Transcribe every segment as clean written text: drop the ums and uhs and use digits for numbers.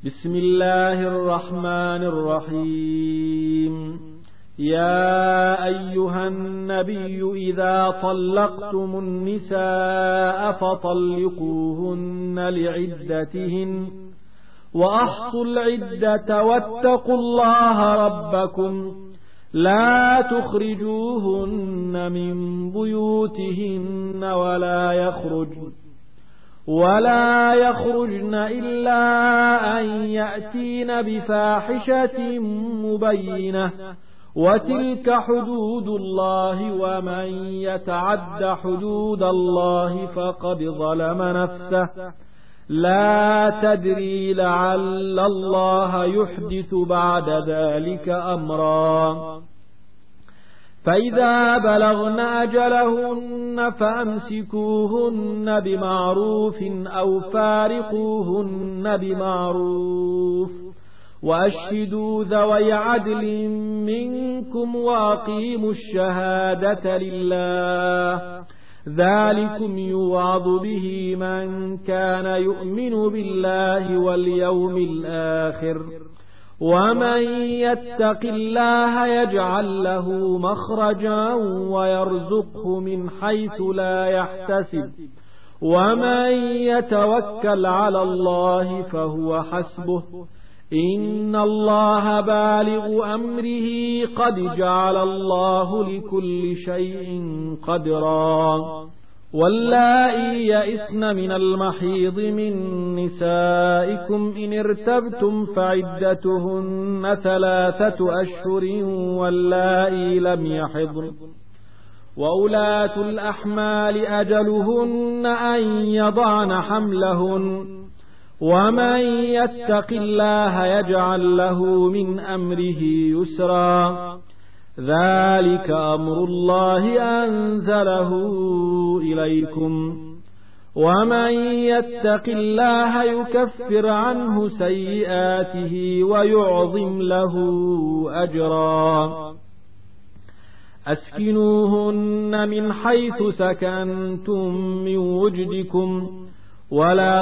بسم الله الرحمن الرحيم. يا أيها النبي إذا طلقتم النساء فطلقوهن لعدتهن وأحصوا العدة واتقوا الله ربكم لا تخرجوهن من بيوتهن ولا يخرجن إلا أن يأتين بفاحشة مبينة وتلك حدود الله ومن يتعد حدود الله فقد ظلم نفسه لا تدري لعل الله يحدث بعد ذلك أمرا. فإذا بلغن أجلهن فأمسكوهن بمعروف أو فارقوهن بمعروف وأشهدوا ذوي عدل منكم وأقيموا الشهادة لله ذلكم يوعظ به من كان يؤمن بالله واليوم الآخر ومن يتق الله يجعل له مخرجا ويرزقه من حيث لا يحتسب ومن يتوكل على الله فهو حسبه إن الله بالغ أمره قد جعل الله لكل شيء قدرا. واللائي يئسن من المحيض من نسائكم إن ارتبتم فعدتهن 3 أشهر واللائي لم يحضن وأولاة الأحمال أجلهن أن يضعن حملهن ومن يتق الله يجعل له من أمره يسرا ذلك أمر الله أنزله إليكم ومن يتق الله يكفر عنه سيئاته ويعظم له أجرا. أسكنوهن من حيث سكنتم من وجدكم ولا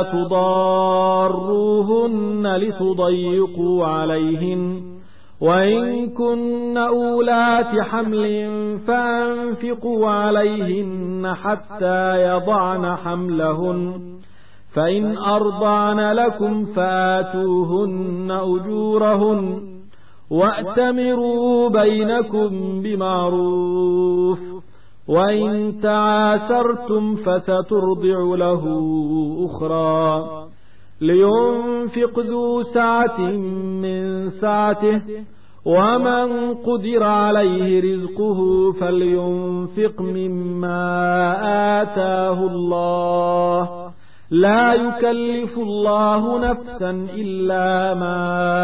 تضاروهن لتضيقوا عليهن وإن كن أولات حمل فأنفقوا عليهن حتى يضعن حملهن فإن أرضعن لكم فآتوهن أجورهن وأتمروا بينكم بمعروف وإن تعاسرتم فسترضع له أخرى لينفق ذو سعة من سعته ومن قدر عليه رزقه فلينفق مما آتاه الله لا يكلف الله نفسا إلا ما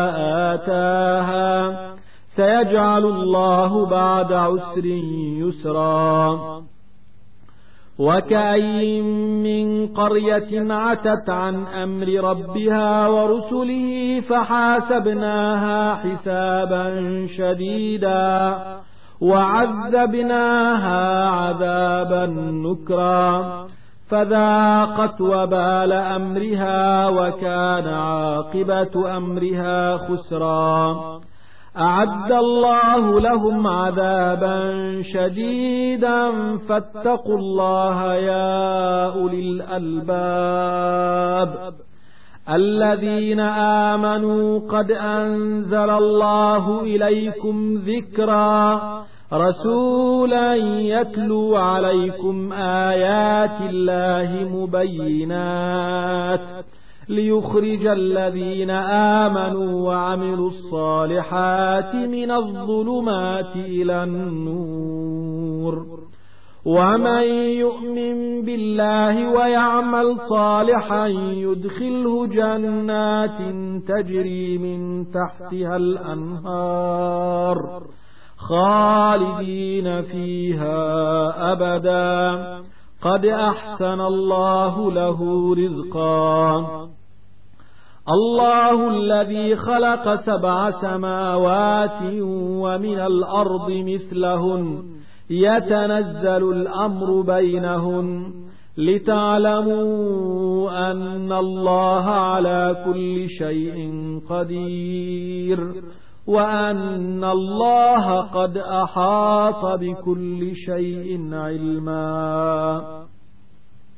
آتاها سيجعل الله بعد عسر يسرا. وكأين من قرية عتت عن أمر ربها ورسله فحاسبناها حسابا شديدا وعذبناها عذابا نكرا فذاقت وبال أمرها وكان عاقبة أمرها خسرا. أعد الله لهم عذابا شديدا فاتقوا الله يا أولي الألباب الذين آمنوا قد أنزل الله إليكم ذكرا رسولا يتلو عليكم آيات الله مبينات ليخرج الذين آمنوا وعملوا الصالحات من الظلمات إلى النور ومن يؤمن بالله ويعمل صالحا يدخله جنات تجري من تحتها الأنهار خالدين فيها أبدا قد أحسن الله له رزقا. الله الذي خلق 7 سماوات ومن الأرض مثلهن يتنزل الأمر بينهن لتعلموا أن الله على كل شيء قدير وأن الله قد أحاط بكل شيء علما.